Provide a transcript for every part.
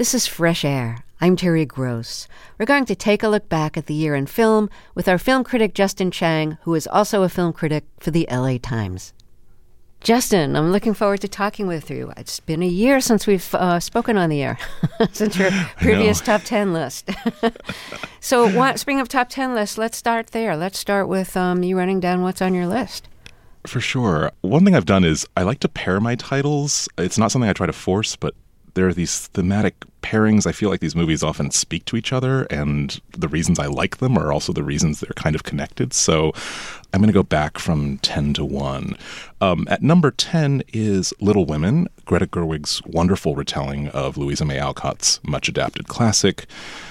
This is Fresh Air. I'm Terry Gross. We're going to take a look back at the year in film with our film critic Justin Chang, who is also a film critic for the LA Times. Justin, I'm looking forward to talking with you. It's been a year since we've spoken on the air, since your previous top 10 list. So, speaking of top 10 lists, let's start there. Let's start with you running down what's on your list. For sure. One thing I've done is I like to pair my titles. It's not something I try to force, but there are these thematic pairings. I feel like these movies often speak to each other, and the reasons I like them are also the reasons they're kind of connected. So I'm going to go back from 10 to 1. At number 10 is Little Women, Greta Gerwig's wonderful retelling of Louisa May Alcott's much-adapted classic.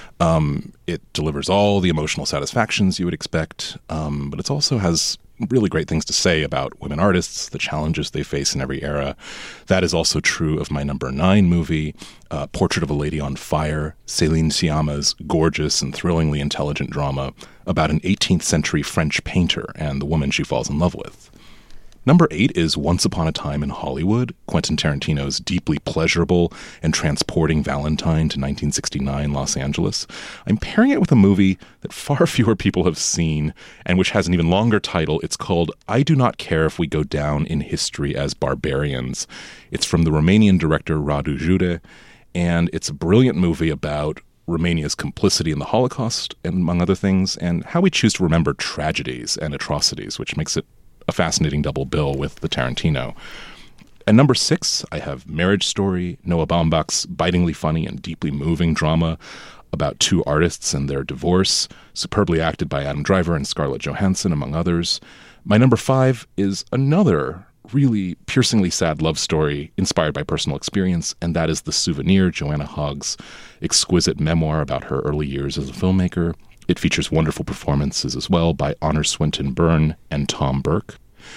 It delivers all the emotional satisfactions you would expect, but it also has really great things to say about women artists, the challenges they face in every era. That is also true of my number 9 movie, Portrait of a Lady on Fire, Céline Sciamma's gorgeous and thrillingly intelligent drama about an 18th century French painter and the woman she falls in love with. Number 8 is Once Upon a Time in Hollywood, Quentin Tarantino's deeply pleasurable and transporting Valentine to 1969 Los Angeles. I'm pairing it with a movie that far fewer people have seen and which has an even longer title. It's called I Do Not Care If We Go Down in History as Barbarians. It's from the Romanian director Radu Jude, and it's a brilliant movie about Romania's complicity in the Holocaust, among other things, and how we choose to remember tragedies and atrocities, which makes it a fascinating double bill with the Tarantino. At number 6, I have Marriage Story, Noah Baumbach's bitingly funny and deeply moving drama about two artists and their divorce, superbly acted by Adam Driver and Scarlett Johansson, among others. My number 5 is another really piercingly sad love story inspired by personal experience, and that is The Souvenir, Joanna Hogg's exquisite memoir about her early years as a filmmaker. It features wonderful performances as well by Honor Swinton Byrne and Tom Burke.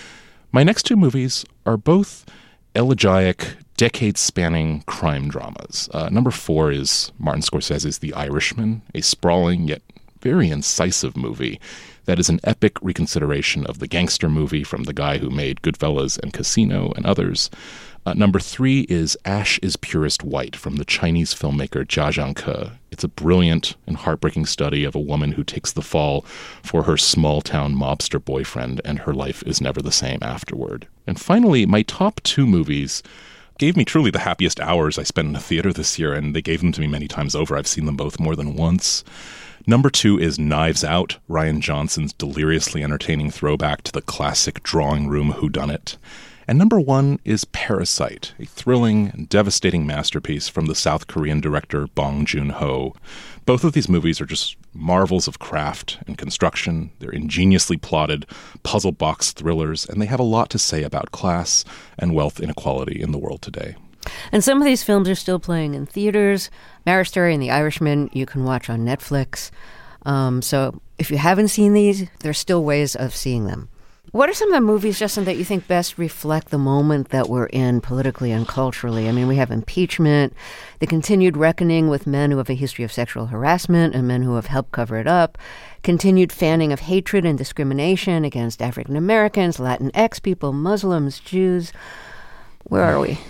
My next 2 movies are both elegiac, decades-spanning crime dramas. Number 4 is Martin Scorsese's The Irishman, a sprawling yet very incisive movie that is an epic reconsideration of the gangster movie from the guy who made Goodfellas and Casino and others. Number 3 is Ash is Purest White from the Chinese filmmaker Jia Zhangke. It's a brilliant and heartbreaking study of a woman who takes the fall for her small-town mobster boyfriend, and her life is never the same afterward. And finally, my top 2 movies gave me truly the happiest hours I spent in the theater this year, and they gave them to me many times over. I've seen them both more than once. Number 2 is Knives Out, Rian Johnson's deliriously entertaining throwback to the classic drawing room whodunit. And number 1 is Parasite, a thrilling and devastating masterpiece from the South Korean director Bong Joon-ho. Both of these movies are just marvels of craft and construction. They're ingeniously plotted puzzle box thrillers, and they have a lot to say about class and wealth inequality in the world today. And some of these films are still playing in theaters. Marriage Story and The Irishman you can watch on Netflix. So if you haven't seen these, there's still ways of seeing them. What are some of the movies, Justin, that you think best reflect the moment that we're in politically and culturally? I mean, we have impeachment, the continued reckoning with men who have a history of sexual harassment and men who have helped cover it up, continued fanning of hatred and discrimination against African Americans, Latinx people, Muslims, Jews. Where are we?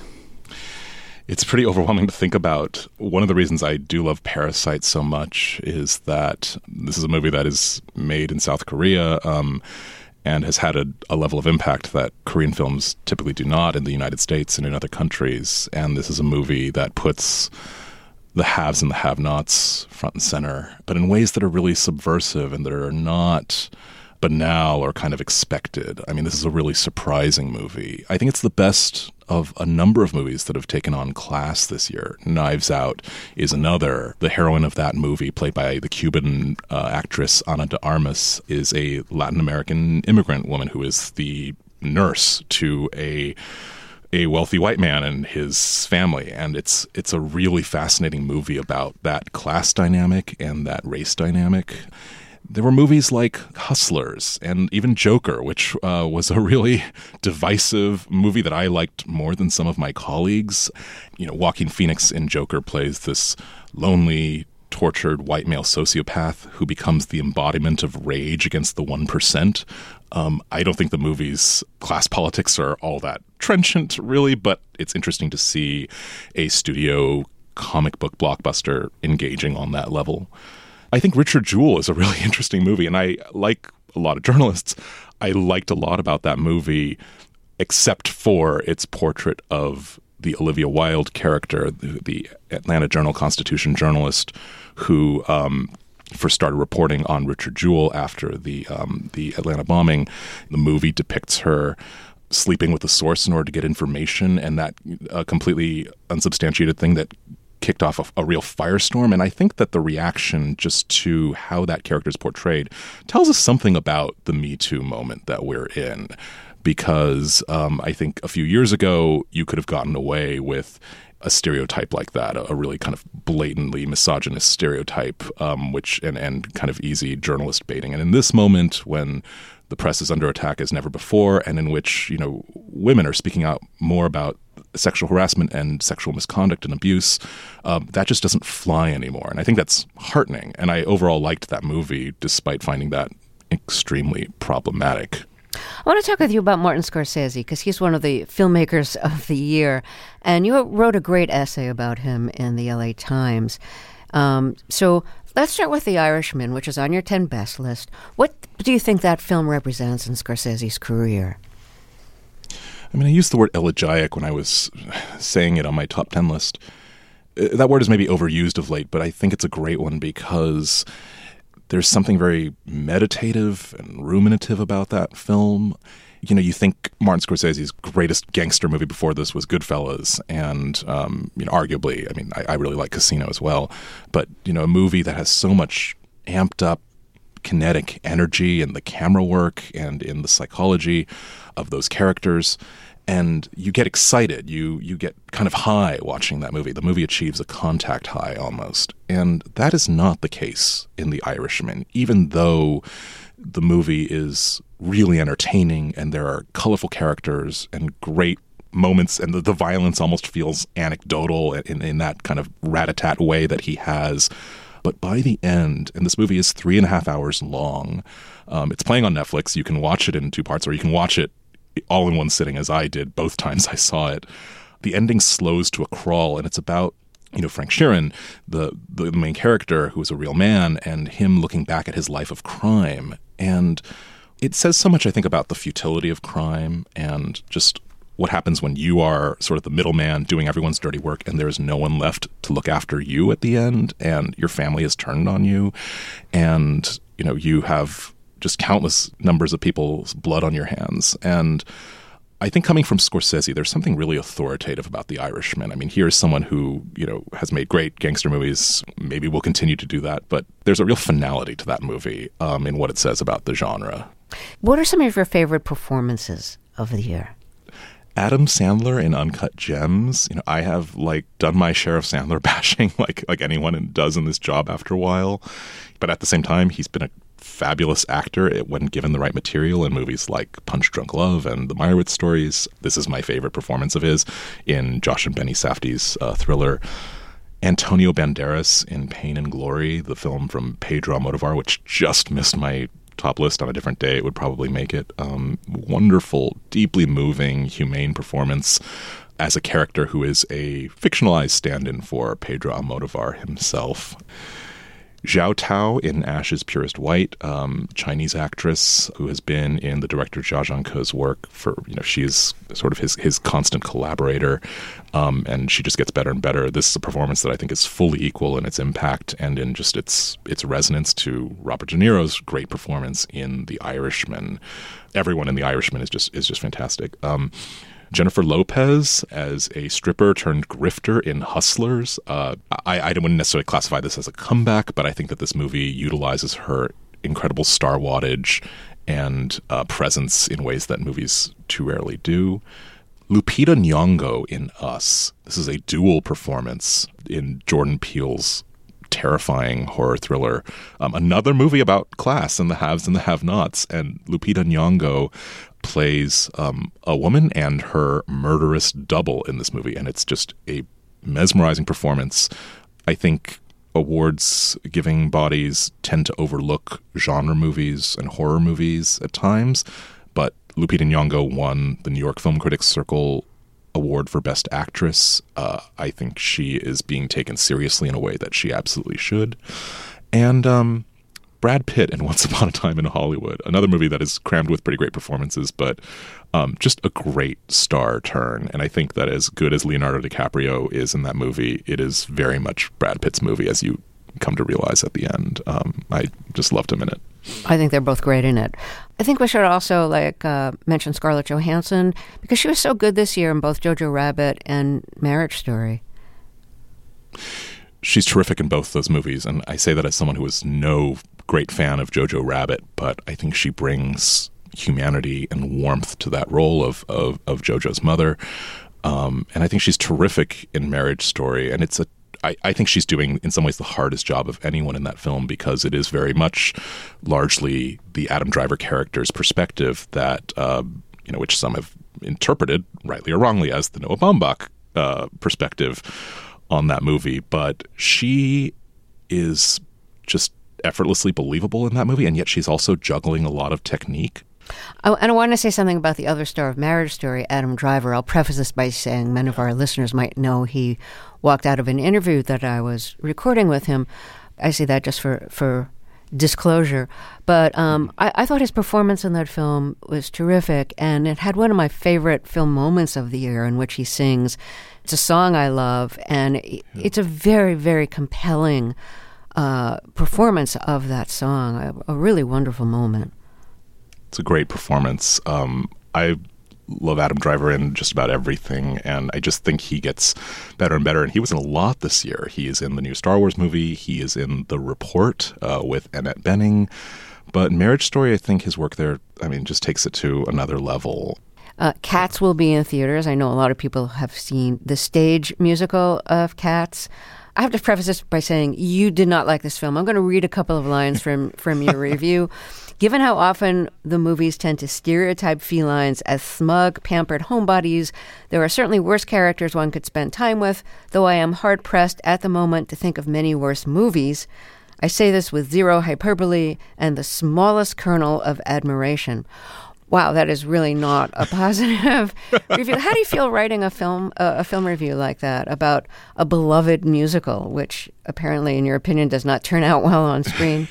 It's pretty overwhelming to think about. One of the reasons I do love Parasite so much is that this is a movie that is made in South Korea, and has had a level of impact that Korean films typically do not in the United States and in other countries. And this is a movie that puts the haves and the have-nots front and center, but in ways that are really subversive and that are not banal or kind of expected. I mean, this is a really surprising movie. I think it's the best of a number of movies that have taken on class this year. Knives Out is another. The heroine of that movie, played by the Cuban actress Ana de Armas, is a Latin American immigrant woman who is the nurse to a wealthy white man and his family. And it's a really fascinating movie about that class dynamic and that race dynamic. There were movies like Hustlers and even Joker, which was a really divisive movie that I liked more than some of my colleagues. You know, Joaquin Phoenix in Joker plays this lonely, tortured white male sociopath who becomes the embodiment of rage against the 1%. I don't think the movie's class politics are all that trenchant, really, but it's interesting to see a studio comic book blockbuster engaging on that level. I think Richard Jewell is a really interesting movie, and I, like a lot of journalists, I liked a lot about that movie, except for its portrait of the Olivia Wilde character, the Atlanta Journal-Constitution journalist who first started reporting on Richard Jewell after the Atlanta bombing. The movie depicts her sleeping with a source in order to get information, and that completely unsubstantiated thing that kicked off a real firestorm. And I think that the reaction just to how that character is portrayed tells us something about the Me Too moment that we're in. Because I think a few years ago, you could have gotten away with a stereotype like that, a really kind of blatantly misogynist stereotype, which and kind of easy journalist baiting. And in this moment, when the press is under attack as never before, and in which, you know, women are speaking out more about sexual harassment and sexual misconduct and abuse, that just doesn't fly anymore. And I think that's heartening. And I overall liked that movie, despite finding that extremely problematic. I want to talk with you about Martin Scorsese, because he's one of the filmmakers of the year. And you wrote a great essay about him in the LA Times. So let's start with The Irishman, which is on your 10 best list. What do you think that film represents in Scorsese's career? I mean, I used the word elegiac when I was saying it on my top 10 list. That word is maybe overused of late, but I think it's a great one because there's something very meditative and ruminative about that film. You know, you think Martin Scorsese's greatest gangster movie before this was Goodfellas, and you know, arguably, I mean, I really like Casino as well. But you know, a movie that has so much amped up kinetic energy in the camera work and in the psychology of those characters, and you get excited. You get kind of high watching that movie. The movie achieves a contact high almost, and that is not the case in The Irishman, even though the movie is really entertaining and there are colorful characters and great moments, and the violence almost feels anecdotal in that kind of rat-a-tat way that he has. But by the end, and this movie is 3.5 hours long, it's playing on Netflix. You can watch it in 2 parts, or you can watch it all in one sitting, as I did both times I saw it. The ending slows to a crawl, and it's about, you know, Frank Sheeran, the main character, who is a real man, and him looking back at his life of crime. And it says so much, I think, about the futility of crime and just what happens when you are sort of the middleman doing everyone's dirty work and there's no one left to look after you at the end, and your family has turned on you, and, you know, you have just countless numbers of people's blood on your hands. And I think coming from Scorsese, there's something really authoritative about The Irishman. I mean, here's someone who, you know, has made great gangster movies, maybe will continue to do that, but there's a real finality to that movie in what it says about the genre. What are some of your favorite performances of the year? Adam Sandler in Uncut Gems. You know, I have done my share of Sandler bashing like anyone does in this job after a while. But at the same time, he's been a fabulous actor when given the right material in movies like Punch Drunk Love and The Meyerowitz Stories. This is my favorite performance of his in Josh and Benny Safdie's Thriller. Antonio Banderas in Pain and Glory, the film from Pedro Almodovar, which just missed my top list. On a different day it would probably make it. Wonderful, deeply moving, humane performance as a character who is a fictionalized stand-in for Pedro Almodovar himself. Zhao Tao in Ash's Purest White, Chinese actress who has been in the director Jia Zhangke's work for, you know, she is sort of his constant collaborator, and she just gets better and better. This is a performance that I think is fully equal in its impact and in just its resonance to Robert De Niro's great performance in The Irishman. Everyone in The Irishman is just fantastic. Jennifer Lopez as a stripper turned grifter in Hustlers. I wouldn't necessarily classify this as a comeback, but I think that this movie utilizes her incredible star wattage and presence in ways that movies too rarely do. Lupita Nyong'o in Us. This is a dual performance in Jordan Peele's terrifying horror thriller. Another movie about class and the haves and the have-nots. And Lupita Nyong'o plays a woman and her murderous double in this movie. And it's just a mesmerizing performance. I think awards-giving bodies tend to overlook genre movies and horror movies at times. But Lupita Nyong'o won the New York Film Critics Circle award for Best Actress. I think she is being taken seriously in a way that she absolutely should. And Brad Pitt in Once Upon a Time in Hollywood, another movie that is crammed with pretty great performances, but just a great star turn. And I think that as good as Leonardo DiCaprio is in that movie, it is very much Brad Pitt's movie, as you come to realize at the end. I just loved him in it. I think they're both great in it. I think we should also mention Scarlett Johansson, because she was so good this year in both Jojo Rabbit and Marriage Story. She's terrific in both those movies, and I say that as someone who is no great fan of Jojo Rabbit, but I think she brings humanity and warmth to that role of Jojo's mother. And I think she's terrific in Marriage Story, and I think she's doing, in some ways, the hardest job of anyone in that film, because it is very much largely the Adam Driver character's perspective that, which some have interpreted, rightly or wrongly, as the Noah Baumbach perspective on that movie. But she is just effortlessly believable in that movie, and yet she's also juggling a lot of technique. And I want to say something about the other star of Marriage Story, Adam Driver. I'll preface this by saying many of our listeners might know he walked out of an interview that I was recording with him. I say that just for disclosure. But I thought his performance in that film was terrific, and it had one of my favorite film moments of the year in which he sings. It's a song I love, and it's a very, very compelling performance of that song, a really wonderful moment. It's a great performance. I love Adam Driver in just about everything, and I just think he gets better and better. And he was in a lot this year. He is in the new Star Wars movie. He is in The Report with Annette Bening. But Marriage Story, I think his work there, just takes it to another level. Cats will be in theaters. I know a lot of people have seen the stage musical of Cats. I have to preface this by saying you did not like this film. I'm going to read a couple of lines from your review. Given how often the movies tend to stereotype felines as smug, pampered homebodies, there are certainly worse characters one could spend time with, though I am hard-pressed at the moment to think of many worse movies. I say this with zero hyperbole and the smallest kernel of admiration. Wow, that is really not a positive review. How do you feel writing a film review like that about a beloved musical, which apparently, in your opinion, does not turn out well on screen?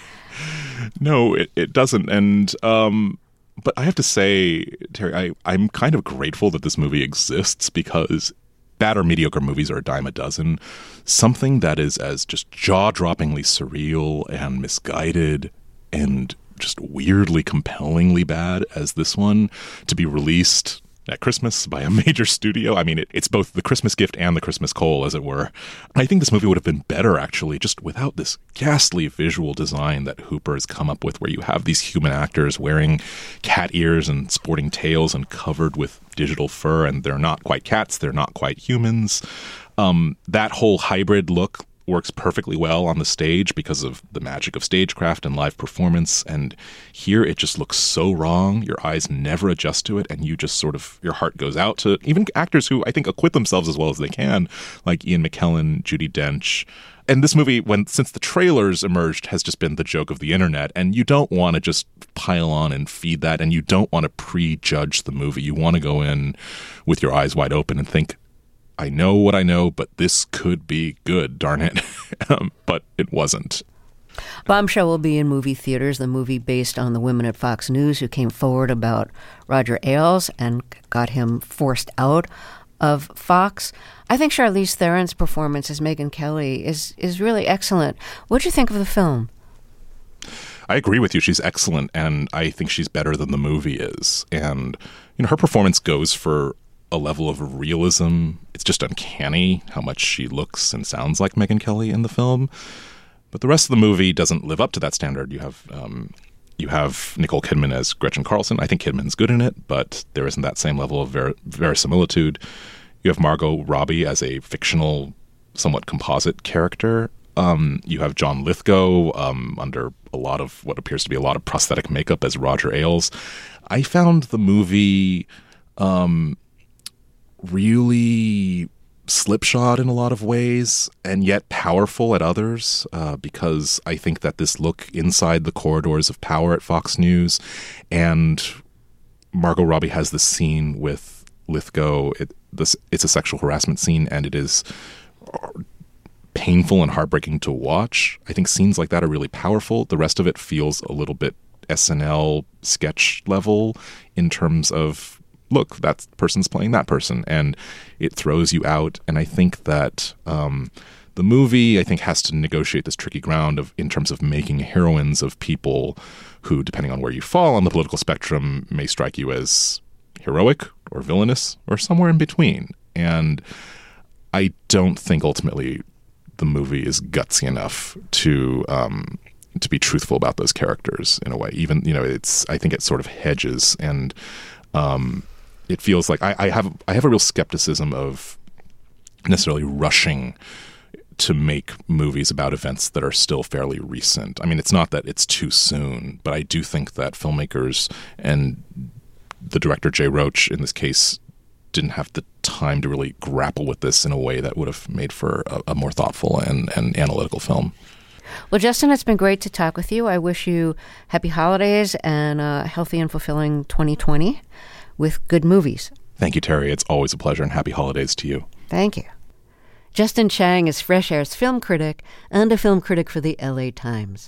No, it doesn't. And but I have to say, Terry, I'm kind of grateful that this movie exists, because bad or mediocre movies are a dime a dozen. Something that is as just jaw-droppingly surreal and misguided and just weirdly compellingly bad as this one, to be released at Christmas by a major studio. It's both the Christmas gift and the Christmas coal, as it were. I think this movie would have been better, actually, just without this ghastly visual design that Hooper has come up with, where you have these human actors wearing cat ears and sporting tails and covered with digital fur, and they're not quite cats, they're not quite humans. That whole hybrid look works perfectly well on the stage because of the magic of stagecraft and live performance. And here it just looks so wrong. Your eyes never adjust to it, and you just your heart goes out to even actors who I think acquit themselves as well as they can, like Ian McKellen, Judi Dench. And this movie, since the trailers emerged, has just been the joke of the internet. And you don't want to just pile on and feed that, and you don't want to prejudge the movie. You want to go in with your eyes wide open and think, I know what I know, but this could be good, darn it. But it wasn't. Bombshell will be in movie theaters, the movie based on the women at Fox News who came forward about Roger Ailes and got him forced out of Fox. I think Charlize Theron's performance as Megyn Kelly is really excellent. What do you think of the film? I agree with you. She's excellent, and I think she's better than the movie is. And her performance goes for a level of realism. It's just uncanny how much she looks and sounds like Megyn Kelly in the film. But the rest of the movie doesn't live up to that standard. You have Nicole Kidman as Gretchen Carlson. I think Kidman's good in it, but there isn't that same level of verisimilitude. You have Margot Robbie as a fictional, somewhat composite character. You have John Lithgow under a lot of what appears to be a lot of prosthetic makeup as Roger Ailes. I found the movie really slipshod in a lot of ways, and yet powerful at others, because I think that this look inside the corridors of power at Fox News, and Margot Robbie has this scene with Lithgow. It's a sexual harassment scene, and it is painful and heartbreaking to watch. I think scenes like that are really powerful. The rest of it feels a little bit SNL sketch level in terms of, look, that person's playing that person, and it throws you out. And I think that the movie, I think, has to negotiate this tricky ground in terms of making heroines of people who, depending on where you fall on the political spectrum, may strike you as heroic or villainous or somewhere in between. And I don't think ultimately the movie is gutsy enough to be truthful about those characters in a way. Even, I think it sort of hedges, and it feels like I have a real skepticism of necessarily rushing to make movies about events that are still fairly recent. I mean, it's not that it's too soon, but I do think that filmmakers and the director Jay Roach in this case didn't have the time to really grapple with this in a way that would have made for a more thoughtful and analytical film. Well, Justin, it's been great to talk with you. I wish you happy holidays and a healthy and fulfilling 2020 with good movies. Thank you, Terry. It's always a pleasure, and happy holidays to you. Thank you. Justin Chang is Fresh Air's film critic and a film critic for the LA Times.